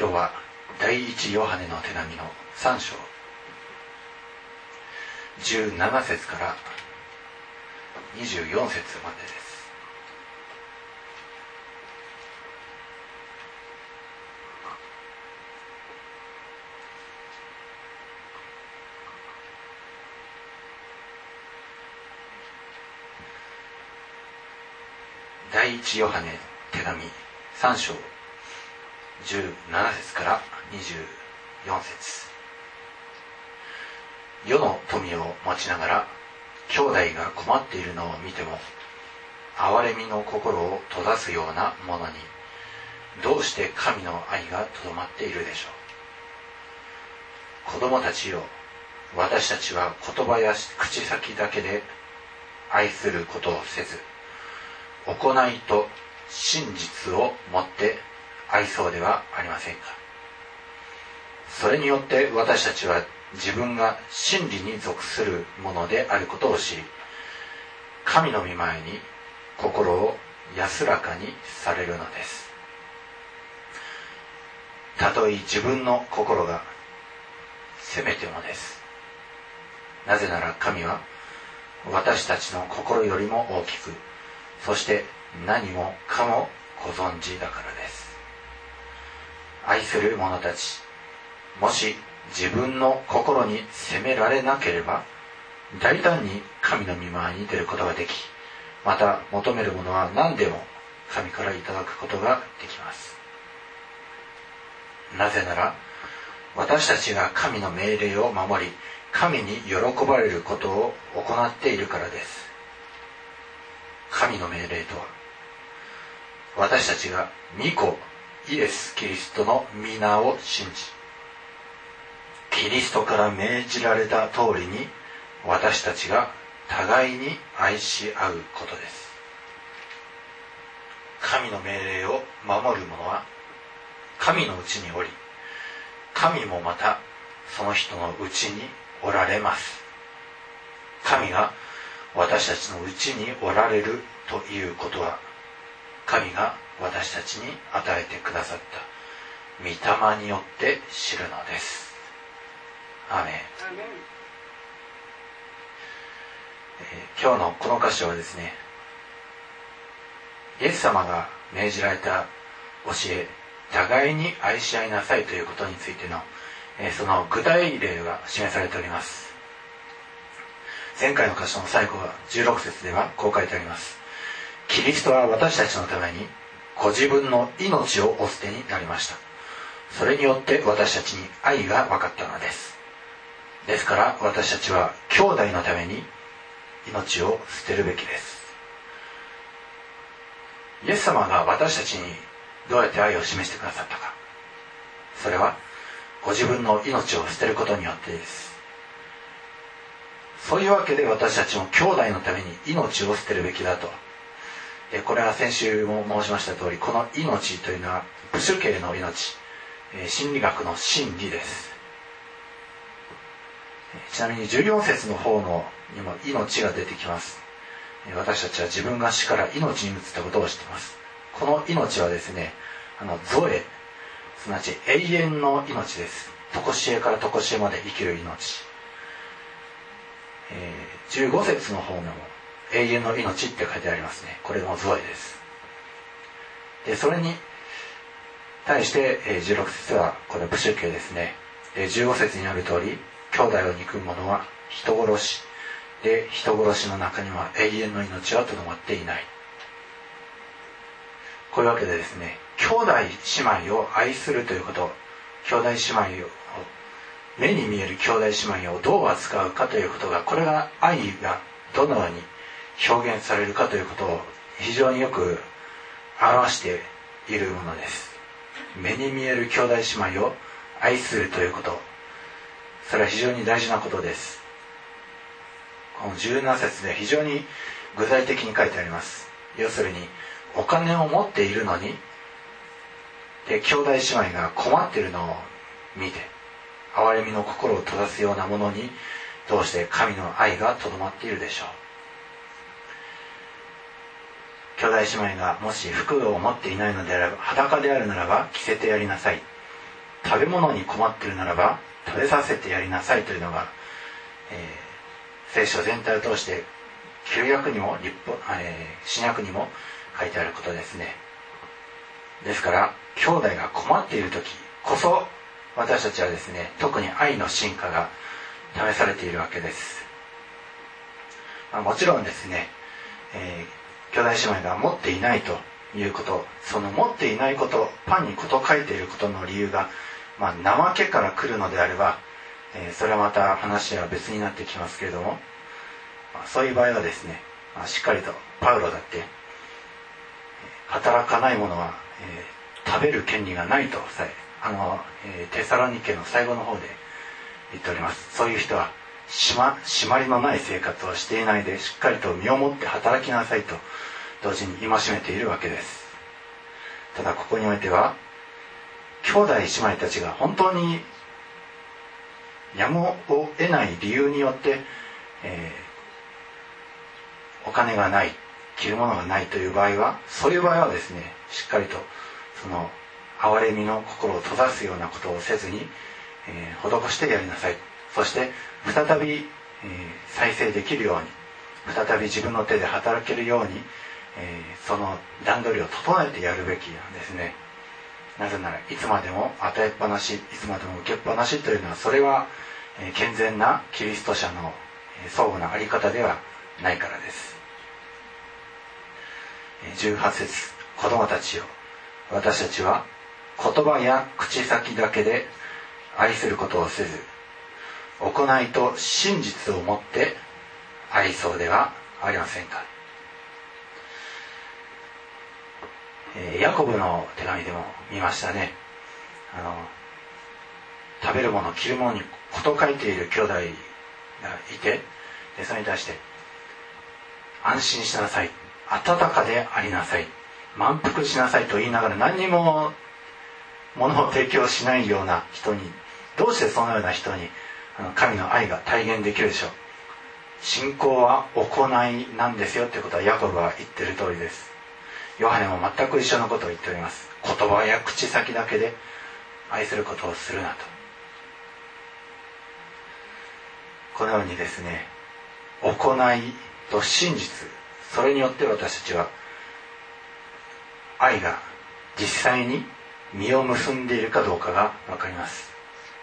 今日は第一ヨハネの手紙の3章17節から24節までです。第一ヨハネ手紙3章17節から24節。世の富を持ちながら兄弟が困っているのを見ても憐れみの心を閉ざすようなものにどうして神の愛がとどまっているでしょう。子供たちよ、私たちは言葉や口先だけで愛することをせず、行いと真実をもって愛そうではありませんか。それによって私たちは自分が真理に属するものであることを知り、神の御前に心を安らかにされるのです。たとえ自分の心が責めてもです。なぜなら神は私たちの心よりも大きく、そして何もかもご存知だからです。愛する者たち、もし自分の心に責められなければ大胆に神の御前に出ることができ、また求めるものは何でも神からいただくことができます。なぜなら私たちが神の命令を守り、神に喜ばれることを行っているからです。神の命令とは、私たちが御子イエス・キリストの皆を信じ、キリストから命じられた通りに私たちが互いに愛し合うことです。神の命令を守る者は神のうちにおり、神もまたその人のうちにおられます。神が私たちのうちにおられるということは、神が私たちに与えてくださった御霊によって知るのです。アーメン。今日のこの箇所はですね、イエス様が命じられた教え、互いに愛し合いなさいということについてのその具体例が示されております。前回の箇所の最後は16節ではこう書いてあります。キリストは私たちのためにご自分の命をお捨てになりました。それによって私たちに愛が分かったのです。ですから私たちは兄弟のために命を捨てるべきです。イエス様が私たちにどうやって愛を示してくださったか。それはご自分の命を捨てることによってです。そういうわけで私たちも兄弟のために命を捨てるべきだと。これは先週も申しました通り、この命というのはプシュケの命、心理学の真理です。ちなみに14節の方のにも命が出てきます。私たちは自分が死から命に移ったことを知っています。この命はですね、ゾエ、すなわち永遠の命です。常しえから常しえまで生きる命。15節の方にも永遠の命って書いてありますね。これもゾエです。でそれに対して16節はこれプシュケですね。15節にある通り、兄弟を憎む者は人殺しで、人殺しの中には永遠の命はとどまっていない。こういうわけでですね、兄弟姉妹を愛するということ、兄弟姉妹を目に見える兄弟姉妹をどう扱うかということが、これが愛がどのように表現されるかということを非常によく表しているものです。目に見える兄弟姉妹を愛するということ、それは非常に大事なことです。この17節で非常に具体的に書いてあります。要するにお金を持っているのに、で兄弟姉妹が困っているのを見て、憐れみの心を閉ざすようなものにどうして神の愛がとどまっているでしょう。兄弟姉妹がもし服を持っていないのであれば、裸であるならば着せてやりなさい。 食べ物に困っているならば食べさせてやりなさいというのが、聖書全体を通して旧約にも新約にも書いてあることですね。ですから兄弟が困っている時こそ私たちはですね、特に愛の進化が試されているわけです。もちろんですね、兄弟姉妹が持っていないということ、その持っていないこと、パンに事書いていることの理由が、怠けから来るのであれば、それはまた話は別になってきますけれども、そういう場合はですね、しっかりとパウロだって働かない者は、食べる権利がないとテサロニケの最後の方で言っております。そういう人は締まりのない生活をしていないでしっかりと身をもって働きなさいと同時に戒めているわけです。ただここにおいては兄弟姉妹たちが本当にやむを得ない理由によって、お金がない、着るものがないという場合は、そういう場合はですね、しっかりとその憐れみの心を閉ざすようなことをせずに、施してやりなさい。そして再び、再生できるように、再び自分の手で働けるように、その段取りを整えてやるべきなんですね。なぜならいつまでも与えっぱなし、いつまでも受けっぱなしというのは、それは健全なキリスト者の相互なあり方ではないからです。18節、子供たちよ、私たちは言葉や口先だけで愛することをせず、行いと真実をもって愛そうではありませんか。ヤコブの手紙でも見ましたね。食べるもの着るものに事書いている兄弟がいて、でそれに対して安心しなさい、温かでありなさい、満腹しなさいと言いながら何にも物を提供しないような人に、どうしてそのような人に神の愛が体現できるでしょう。信仰は行いなんですよということはヤコブは言っている通りです。ヨハネも全く一緒のことを言っております。言葉や口先だけで愛することをするなと。このようにですね、行いと真実、それによって私たちは愛が実際に実を結んでいるかどうかが分かります。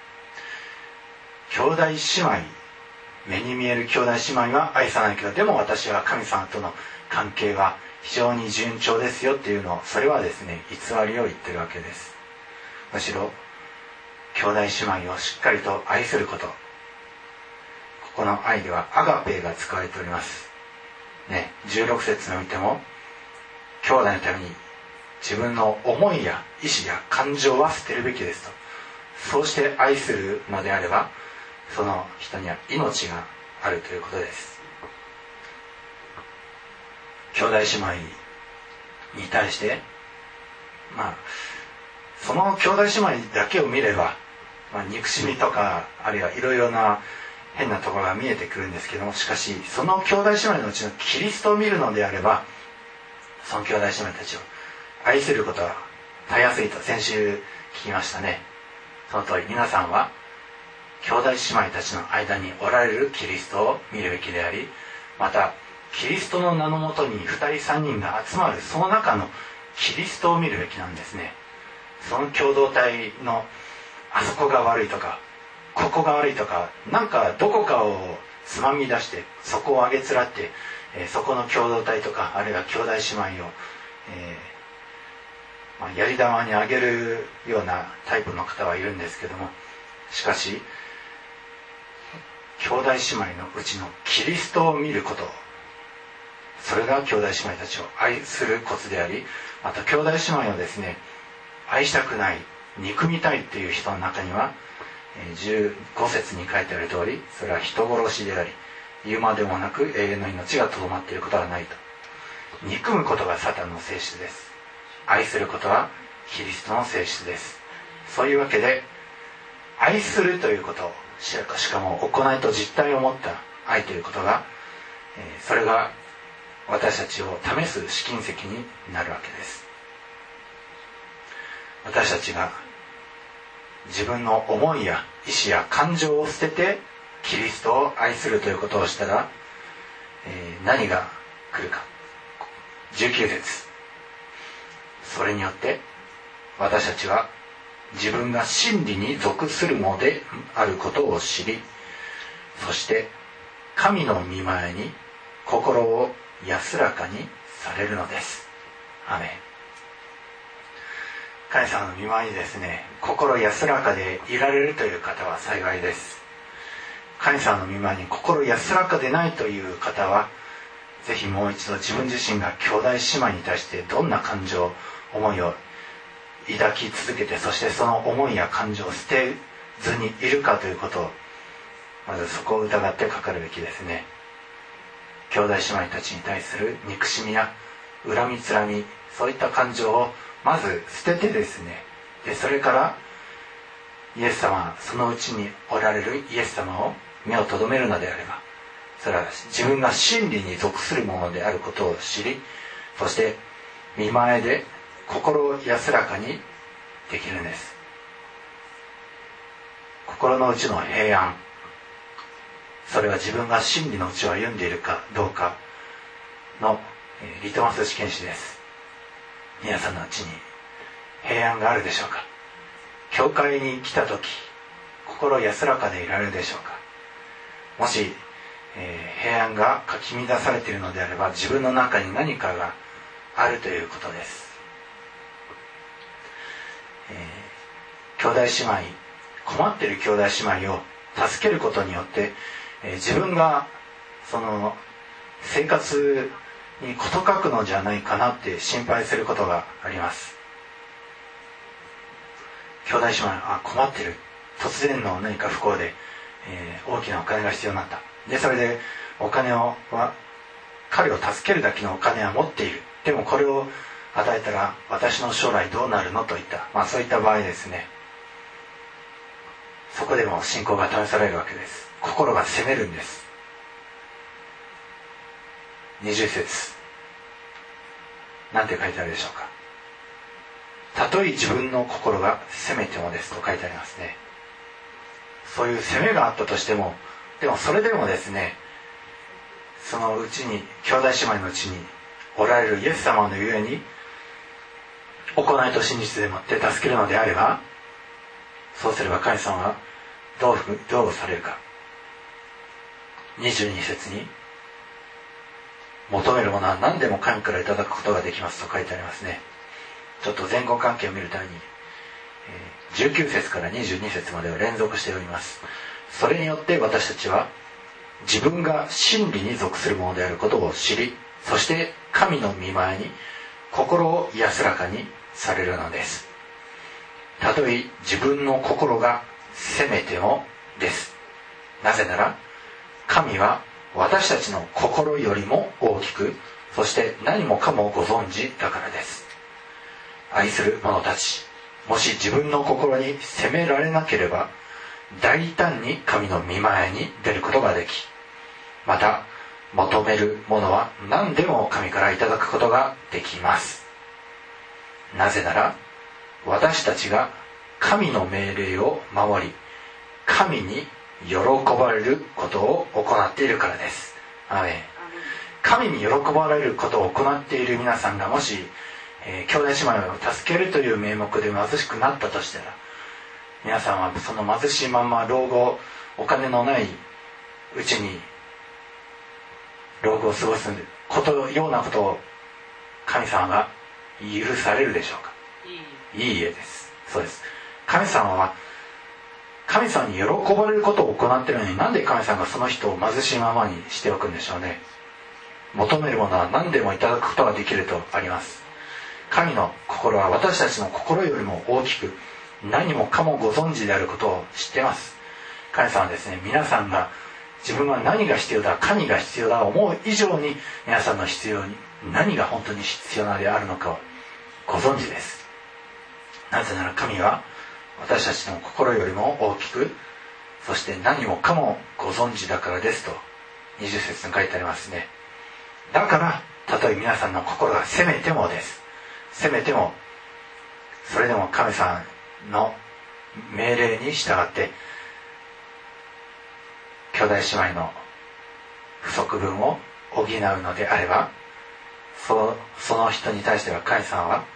兄弟姉妹、目に見える兄弟姉妹は愛さないけど、でも私は神様との関係は非常に順調ですよっていうのを、それはですね、偽りを言ってるわけです。むしろ兄弟姉妹をしっかりと愛すること、ここの愛ではアガペが使われておりますね。16節においても、兄弟のために自分の思いや意志や感情は捨てるべきですと。そうして愛するのであれば、その人には命があるということです。兄弟姉妹に対して、その兄弟姉妹だけを見れば、憎しみとか、あるいはいろいろな変なところが見えてくるんですけども、しかしその兄弟姉妹のうちのキリストを見るのであれば、その兄弟姉妹たちを愛することはたやすいと先週聞きましたね。その通り、皆さんは兄弟姉妹たちの間におられるキリストを見るべきであり、またキリストの名のもとに2人3人が集まるその中のキリストを見るべきなんですね。その共同体のあそこが悪いとかここが悪いとか、なんかどこかをつまみ出してそこを上げつらって、そこの共同体とか、あるいは兄弟姉妹を、やり玉にあげるようなタイプの方はいるんですけども、しかし兄弟姉妹のうちのキリストを見ること、それが兄弟姉妹たちを愛するコツであり、また兄弟姉妹をですね、愛したくない、憎みたいっていう人の中には、15節に書いてある通り、それは人殺しであり、言うまでもなく永遠の命がとどまっていることはないと。憎むことがサタンの性質です。愛することはキリストの性質です。そういうわけで、愛するということ、しかも行いと実体を持った愛ということが、それが私たちを試す試金石になるわけです。私たちが自分の思いや意志や感情を捨ててキリストを愛するということをしたら、何が来るか。19節。それによって私たちは自分が真理に属するものであることを知り、そして神の御前に心を安らかにされるのです。アメン。神様の御前にですね、心安らかでいられるという方は幸いです。神様の御前に心安らかでないという方は、ぜひもう一度自分自身が兄弟姉妹に対してどんな感情、思いを抱き続けて、そしてその思いや感情を捨てずにいるかということを、まずそこを疑ってかかるべきですね。兄弟姉妹たちに対する憎しみや恨みつらみ、そういった感情をまず捨ててですね、でそれからイエス様、そのうちにおられるイエス様を目を留めるのであれば、それは自分が真理に属するものであることを知り、そして御前で心を安らかにできるんです。心の内の平安、それは自分が真理のうちを歩んでいるかどうかのリトマス試験紙です。皆さんのうちに平安があるでしょうか。教会に来た時、心安らかでいられるでしょうか。もし、平安がかき乱されているのであれば、自分の中に何かがあるということです。兄弟姉妹、困っている兄弟姉妹を助けることによって、自分がその生活に事欠くのじゃないかなって心配することがあります。兄弟姉妹、困ってる、突然の何か不幸で、大きなお金が必要になった。でそれでお金は彼を助けるだけのお金は持っている。でもこれを与えたら私の将来どうなるのといった、そういった場合ですね、そこでも信仰が試されるわけです。心が責めるんです。20節、なんて書いてあるでしょうか。たとえ自分の心が責めてもですと書いてありますね。そういう責めがあったとしても、でもそれでもですね、そのうちに兄弟姉妹のうちにおられるイエス様のゆえに行いと真実でもって助けるのであれば、そうすれば神様はどうされるか。22節に、求めるものは何でも神からいただくことができますと書いてありますね。ちょっと前後関係を見るために、19節から22節までを連続して読みます。それによって私たちは自分が真理に属するものであることを知り、そして神の御前に心を安らかにされるのです。たとえ自分の心が責めてもです。なぜなら神は私たちの心よりも大きく、そして何もかもご存知だからです。愛する者たち、もし自分の心に責められなければ、大胆に神の御前に出ることができ、また求めるものは何でも神からいただくことができます。なぜなら私たちが神の命令を守り、神に喜ばれることを行っているからです。アーメン。神に喜ばれることを行っている皆さんがもし、兄弟姉妹を助けるという名目で貧しくなったとしたら、皆さんはその貧しいまま老後、お金のないうちに老後を過ごすようなことを神様が許されるでしょうか。いいえです。そうです。神様は神様に喜ばれることを行っているのに、なんで神様がその人を貧しいままにしておくんでしょうね。求めるものは何でもいただくことができるとあります。神の心は私たちの心よりも大きく、何もかもご存知であることを知っています。神様はですね、皆さんが自分は何が必要だ、神が必要だ思う以上に、皆さんの必要に何が本当に必要なのであるのかをご存知です。なぜなら神は私たちの心よりも大きく、そして何もかもご存知だからですと20節に書いてありますね。だからたとえ皆さんの心が責めてもです。責めても、それでも神様の命令に従って兄弟姉妹の不足分を補うのであれば、その人に対しては神様は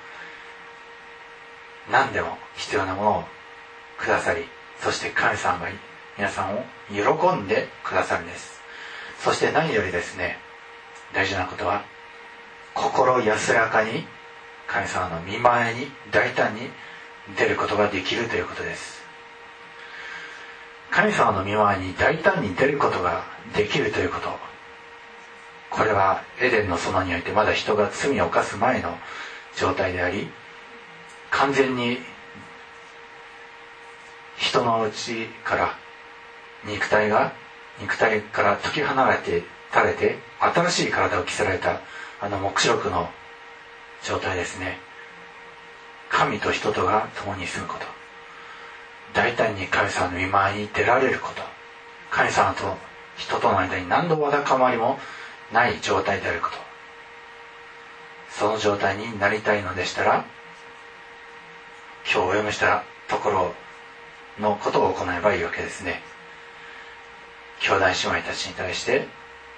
何でも必要なものをくださり、そして神様が皆さんを喜んでくださるんです。そして何よりですね、大事なことは心安らかに神様の御前に大胆に出ることができるということです。神様の御前に大胆に出ることができるということ、これはエデンの園においてまだ人が罪を犯す前の状態であり、完全に人のうちから肉体から解き放たれて新しい体を着せられた黙示録の状態ですね。神と人とが共に住むこと、大胆に神様の御前に出られること、神様と人との間に何のわだかまりもない状態であること、その状態になりたいのでしたら、今日お読みしたところのことを行えばいいわけですね。兄弟姉妹たちに対して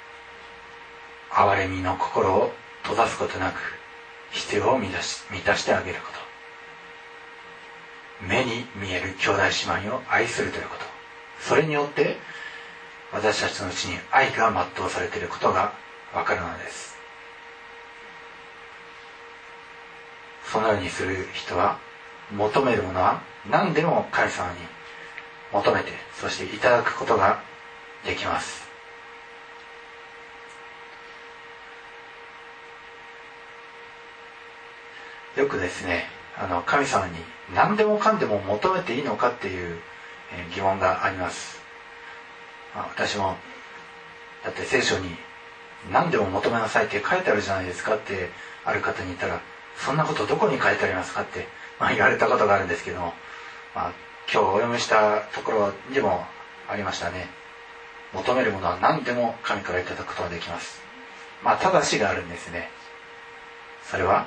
憐れみの心を閉ざすことなく必要を満たしてあげること、目に見える兄弟姉妹を愛するということ、それによって私たちのうちに愛が全うされていることがわかるのです。そのようにする人は、求めるものは何でも神様に求めて、そしていただくことができます。よくですね、神様に何でもかんでも求めていいのかっていう疑問があります。私もだって聖書に何でも求めなさいって書いてあるじゃないですかってある方に言ったら、そんなことどこに書いてありますかって言われたことがあるんですけども、今日お読みしたところにもありましたね。求めるものは何でも神からいただくことができます。ただしがあるんですね。それは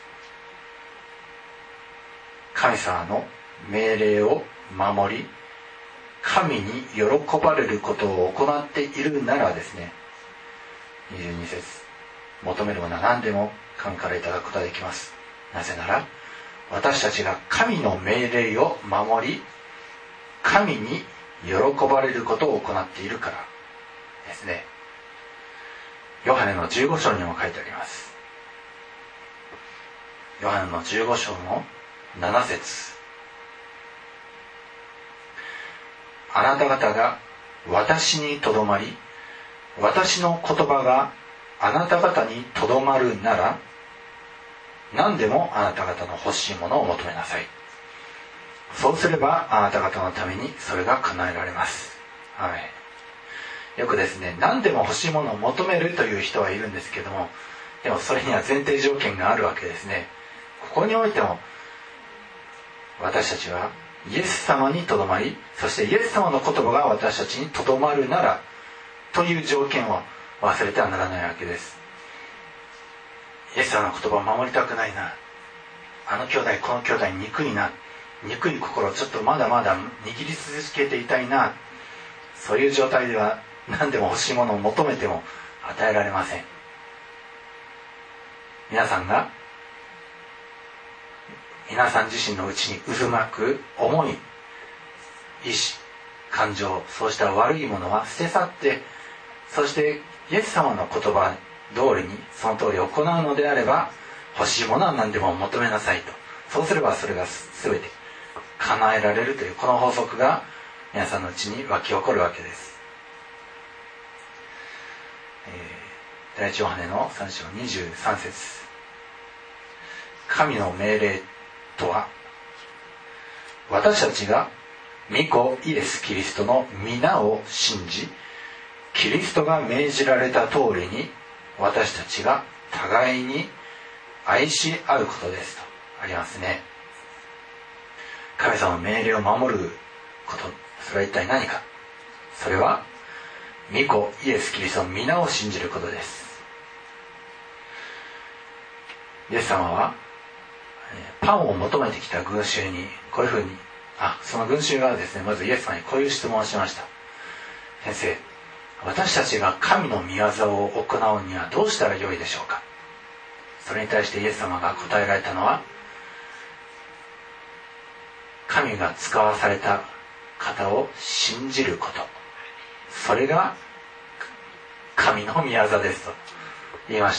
神様の命令を守り、神に喜ばれることを行っているならですね、22節、求めるものは何でも神からいただくことができます。なぜなら私たちが神の命令を守り、神に喜ばれることを行っているからですね。ヨハネの15章にも書いてあります。ヨハネの15章の7節、あなた方が私にとどまり、私の言葉があなた方にとどまるなら、何でもあなた方の欲しいものを求めなさい。そうすればあなた方のためにそれが叶えられます。よくですね、何でも欲しいものを求めるという人はいるんですけども、でもそれには前提条件があるわけですね。ここにおいても私たちはイエス様にとどまり、そしてイエス様の言葉が私たちにとどまるならという条件を忘れてはならないわけです。イエス様の言葉を守りたくないな、あの兄弟この兄弟憎いな、憎い心をちょっとまだまだ握り続けていたいな、そういう状態では何でも欲しいものを求めても与えられません。皆さん自身のうちに渦巻く思い、意志、感情、そうした悪いものは捨て去って、そしてイエス様の言葉通りにその通り行うのであれば、欲しいものは何でも求めなさいと。そうすればそれが全て叶えられるという、この法則が皆さんのうちに湧き起こるわけです。第一ヨハネの3章23節、神の命令とは、私たちが御子イエス・キリストの皆を信じ、キリストが命じられた通りに私たちが互いに愛し合うことですとありますね。神様の命令を守ること、それは一体何か。それは御子イエス・キリストの皆を信じることです。イエス様はパンを求めてきた群衆にこういうふうにその群衆がですね、まずイエス様にこういう質問をしました。先生、私たちが神の御業を行うにはどうしたらよいでしょうか。それに対してイエス様が答えられたのは、神が使わされた方を信じること、それが神の御業ですと言いました。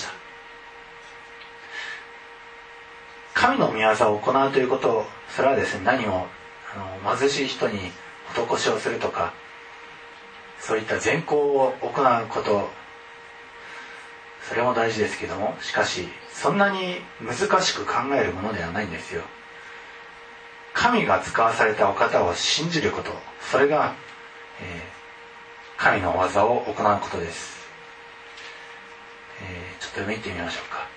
神の御業を行うということ、それはですね、何も貧しい人に施しをするとか、そういった善行を行うこと、それも大事ですけども、しかしそんなに難しく考えるものではないんですよ。神が使わされたお方を信じること、それが、神の技を行うことです。ちょっと見てみましょうか。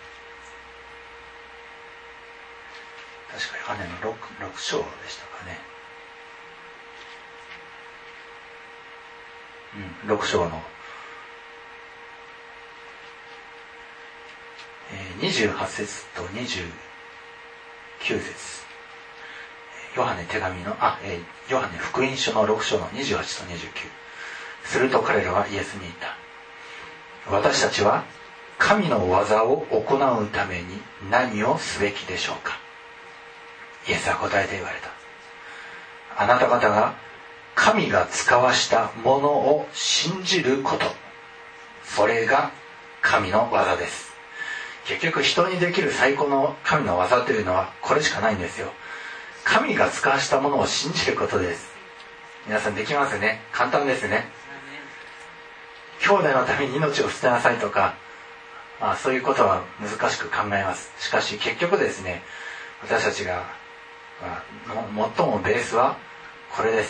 確かヨハネの 6章でしたかね。6章の、28節と29節。ヨハネ手紙のヨハネ福音書の6章の28と29。すると彼らはイエスに言った。私たちは神の技を行うために何をすべきでしょうか。イエスは答えて言われた。あなた方が神が使わしたものを信じること、それが神の技です。結局人にできる最高の神の技というのはこれしかないんですよ。神が使わしたものを信じることです。皆さんできますね。簡単ですね。兄弟のために命を捨てなさいとか、そういうことは難しく考えます。しかし結局ですね、私たちが、最もベースはこれです。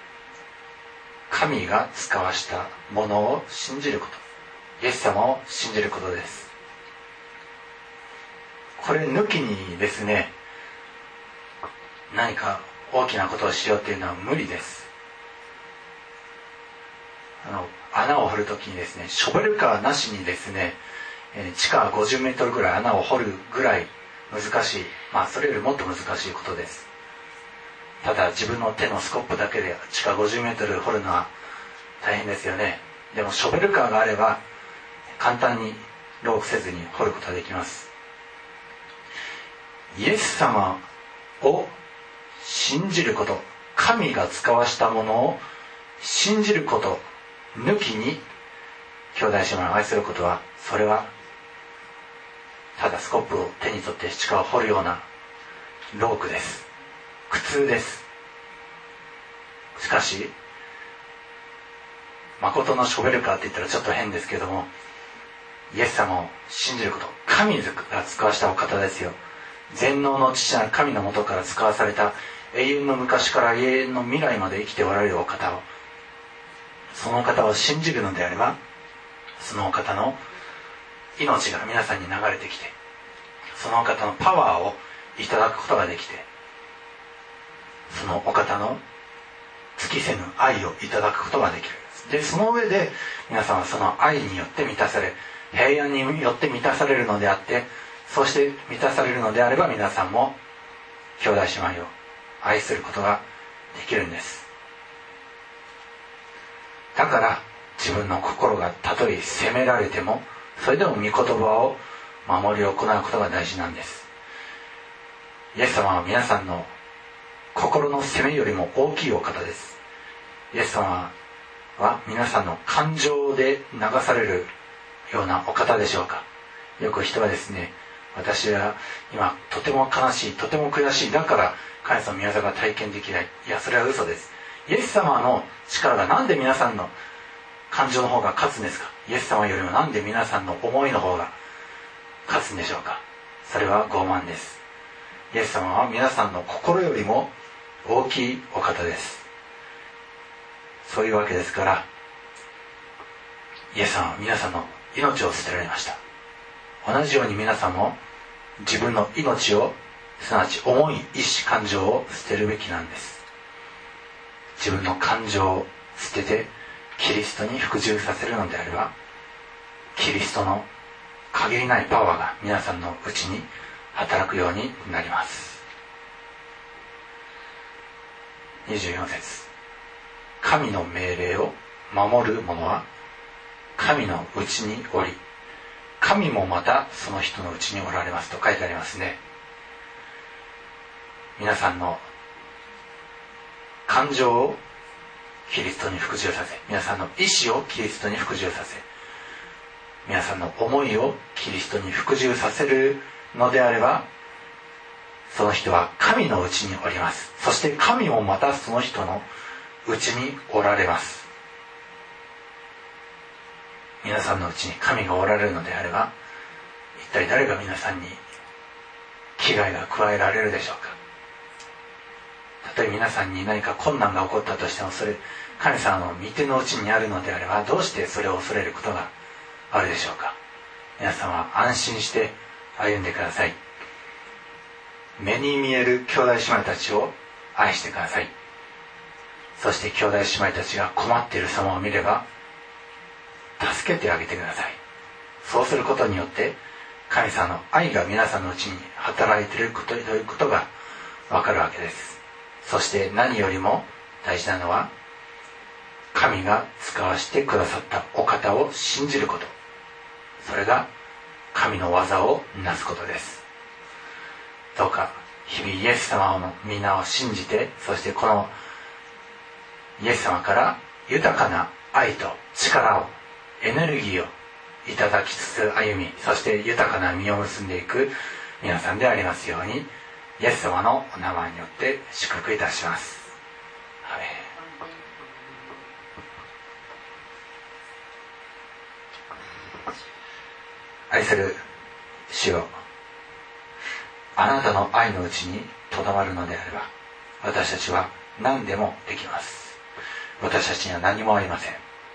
神が使わしたものを信じること、イエス様を信じることです。これ抜きにですね、何か大きなことをしようというのは無理です。穴を掘るときにですね、ショベルカーなしにですね、地下50メートルぐらい穴を掘るぐらい難しい、それよりもっと難しいことです。ただ自分の手のスコップだけで地下50メートル掘るのは大変ですよね。でもショベルカーがあれば簡単に労苦せずに掘ることができます。イエス様を信じること、神が使わしたものを信じること抜きに兄弟姉妹を愛することは、それはただスコップを手に取って地下を掘るような労苦です。苦痛です。しかし誠のショベルカーって言ったらちょっと変ですけども、イエス様を信じること、神が使わしたお方ですよ。全能の父なる神の元から使わされた、永遠の昔から永遠の未来まで生きておられるお方を、その方を信じるのであれば、そのお方の命が皆さんに流れてきて、そのお方のパワーをいただくことができて、そのお方の尽きせぬ愛をいただくことができる。で、その上で皆さんはその愛によって満たされ、平安によって満たされるのであって、そして満たされるのであれば、皆さんも兄弟姉妹を愛することができるんです。だから自分の心がたとえ責められても、それでも御言葉を守り行うことが大事なんです。イエス様は皆さんの心の責めよりも大きいお方です。イエス様は皆さんの感情で流されるようなお方でしょうか。よく人はですね、私は今とても悲しい、とても悔しい、だから神様の御業が体験できない。いや、それは嘘です。イエス様の力がなんで皆さんの感情の方が勝つんですか。イエス様よりもなんで皆さんの思いの方が勝つんでしょうか。それは傲慢です。イエス様は皆さんの心よりも大きいお方です。そういうわけですから、イエス様は皆さんの命を捨てられました。同じように皆さんも自分の命を、すなわち思い、意志、感情を捨てるべきなんです。自分の感情を捨ててキリストに服従させるのであれば、キリストの限りないパワーが皆さんのうちに働くようになります。 24節、神の命令を守る者は神のうちにおり、神もまたその人のうちにおられますと書いてありますね。皆さんの感情をキリストに服従させ、皆さんの意志をキリストに服従させ、皆さんの思いをキリストに服従させるのであれば、その人は神のうちにおります。そして神もまたその人のうちにおられます。皆さんのうちに神がおられるのであれば、一体誰が皆さんに危害が加えられるでしょうか。たとえ皆さんに何か困難が起こったとしても、それ神様の御手のうちにあるのであれば、どうしてそれを恐れることがあるでしょうか。皆さんは安心して歩んでください。目に見える兄弟姉妹たちを愛してください。そして兄弟姉妹たちが困っている様を見れば助けてあげてください。そうすることによって神様の愛が皆さんのうちに働いているということがわかるわけです。そして何よりも大事なのは、神が使わしてくださったお方を信じること。それが神の技をなすことです。どうか日々イエス様の皆を信じて、そしてこのイエス様から豊かな愛と力を、エネルギーをいただきつつ歩み、そして豊かな実を結んでいく皆さんでありますように、イエス様のお名前によって祝福いたします。アメン。愛する主よ、あなたの愛のうちにとどまるのであれば、私たちは何でもできます。私たちには何もありません。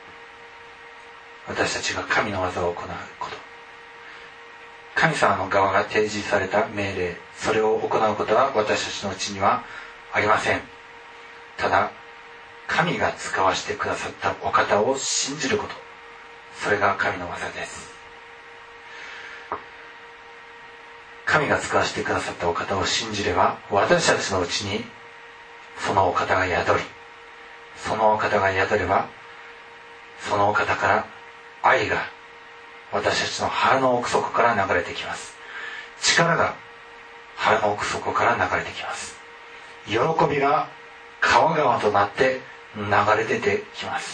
私たちが神の技を行うこと、神様の側が提示された命令、それを行うことは私たちのうちにはありません。ただ神が使わしてくださったお方を信じること、それが神の技です。神が使わしてくださったお方を信じれば、私たちのうちにそのお方が宿り、そのお方が宿れば、そのお方から愛が私たちの腹の奥底から流れてきます。力が腹の奥底から流れてきます。喜びが川々となって流れ出てきます。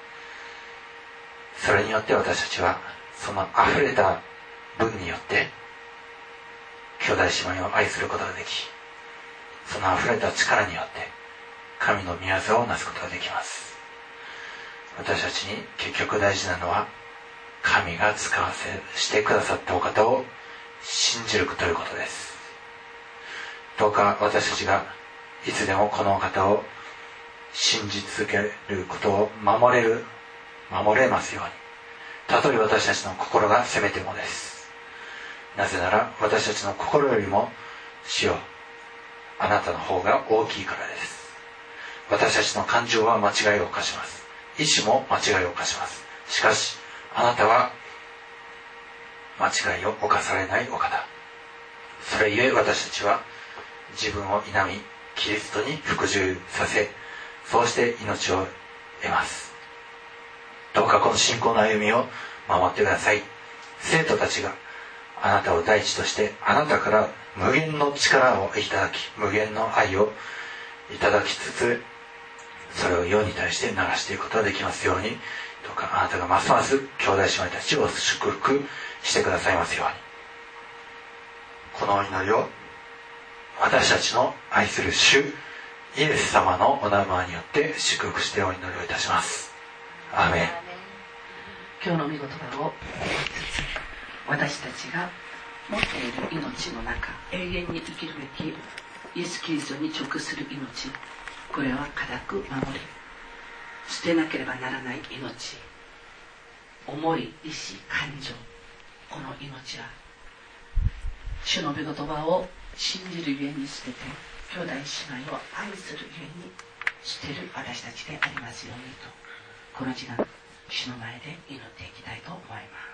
それによって私たちはその溢れた分によって兄弟姉妹を愛することができ、その溢れた力によって神の御業をなすことができます。私たちに結局大事なのは、神が使わせしてくださったお方を信じるということです。どうか私たちがいつでもこのお方を信じ続けることを守れますように、たとえ私たちの心が責めてもです。なぜなら私たちの心よりも主よ、あなたの方が大きいからです。私たちの感情は間違いを犯します。意志も間違いを犯します。しかしあなたは間違いを犯されないお方。それゆえ私たちは自分を否み、キリストに服従させ、そうして命を得ます。どうかこの信仰の歩みを守ってください。生徒たちがあなたを第一として、あなたから無限の力をいただき、無限の愛をいただきつつ、それを世に対して流していくことができますように、どうかあなたがますます兄弟姉妹たちを祝福してくださいますように。このお祈りを私たちの愛する主イエス様のお名前によって祝福してお祈りをいたします。アーメン。 今日の御言葉を私たちが持っている命の中、永遠に生きるべきイエス・キリストに直する命、これは固く守り、捨てなければならない命、思い、意志、感情、この命は主の御言葉を信じるゆえに捨てて、兄弟姉妹を愛するゆえに捨てる私たちでありますようにと、この時間主の前で祈っていきたいと思います。